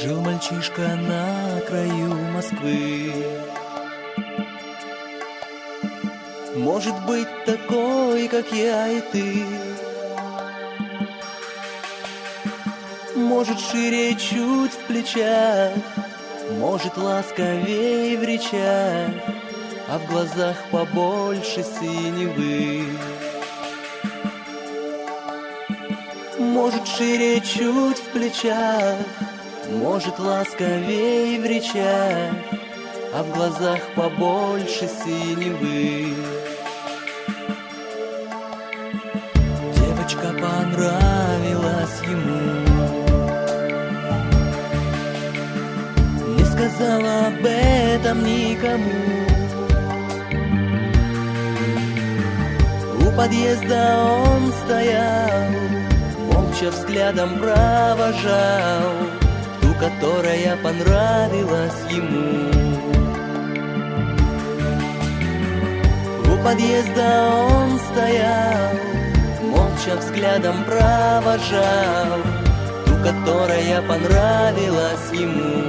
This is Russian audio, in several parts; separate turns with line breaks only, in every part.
Жил мальчишка на краю Москвы. Может быть такой, как я и ты. Может шире чуть в плечах, может ласковей в речах, а в глазах побольше синевы. Может шире чуть в плечах, может ласковей в речах, а в глазах побольше синевы. Девочка понравилась ему, не сказала об этом никому. У подъезда он стоял, молча взглядом провожал ту, которая понравилась ему. У подъезда он стоял, молча взглядом провожал ту, которая понравилась ему.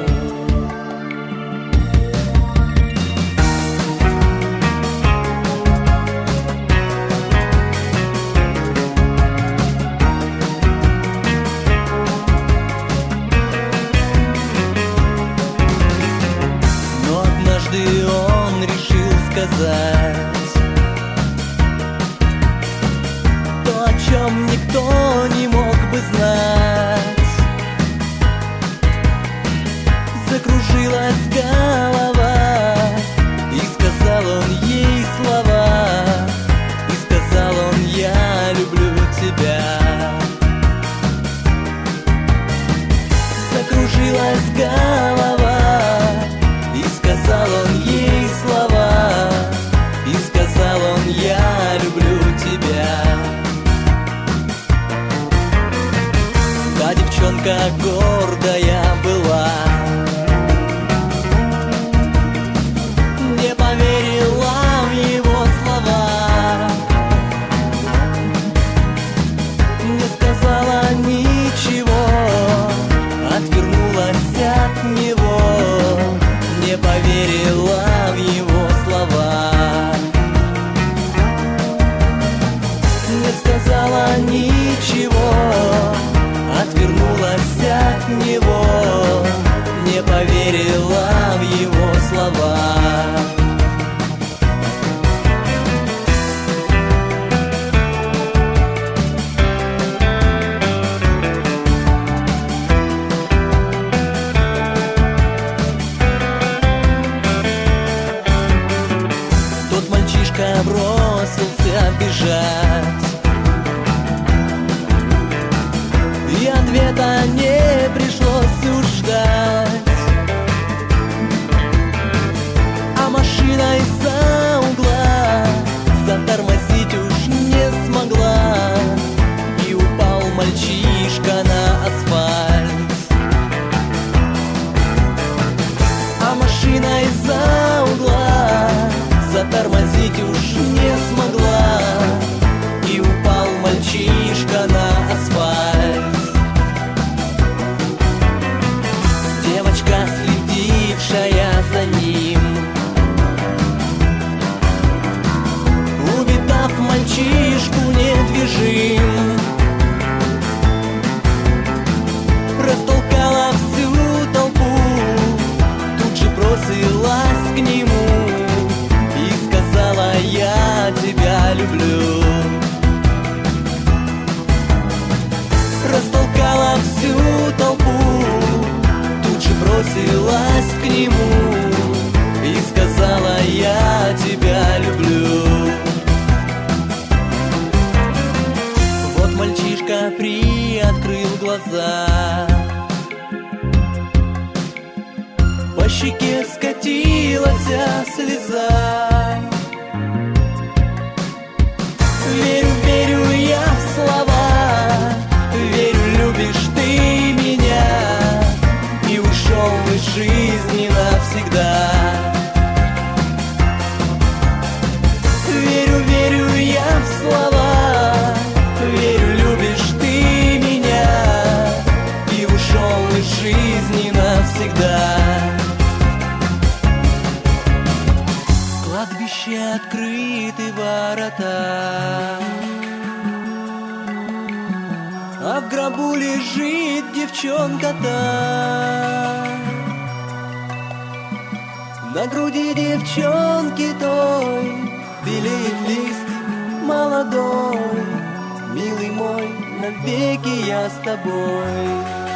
Но однажды он решил сказать то, о чем никто не мог бы знать. Закружилась голова, и сказал он ей слова, и сказал он: я люблю тебя. Закружилась голова, и сказал он ей слова, и сказал он: я люблю тебя. Та девчонка гордая была, не поверила в его слова, не сказала ничего, отвернулась от него, не поверила в его слова, не сказала ничего, отвернулась от него, не поверила в его слова. Тот мальчишка бросился бежать, и ответа не пришлось уж ждать. А машина из-за угла затормозить уж не смогла, и упал мальчишка на асфальт. А машина из-за угла затормозить уж не смогла, и упал мальчишка на асфальт. Девочка, следившая за ним, увидав мальчишку недвижим, растолкала всю толпу, тут же бросилась к нему и сказала: я тебя люблю. Растолкала всю толпу, тут же бросилась к нему и сказала: я тебя люблю. Вот мальчишка приоткрыл глаза, по щеке скатилась слеза. Верю, верю я в слова, верю, любишь ты меня, и ушел из жизни навсегда. Верю, верю я в слова, верю, любишь ты меня, и ушел из жизни жизни навсегда. Кладбище открыты ворота, а в гробу лежит девчонка-то. На груди девчонки той белеет листик молодой. Милый мой, навеки я с тобой.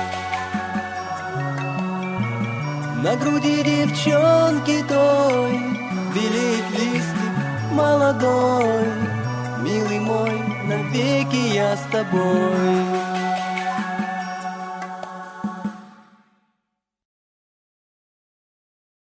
На груди девчонки той белеет листик молодой. Милый мой, навеки я с тобой.